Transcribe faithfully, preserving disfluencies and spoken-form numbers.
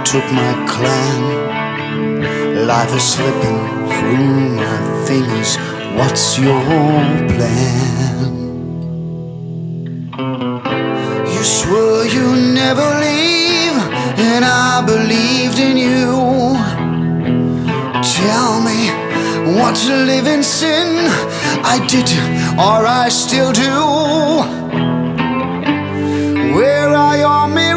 took my clan. Life is slipping through my fingers. What's your plan? You swore you'd never leave, and I believed in you. Tell me, what to live in sin? I did, or I still do. Where are your men?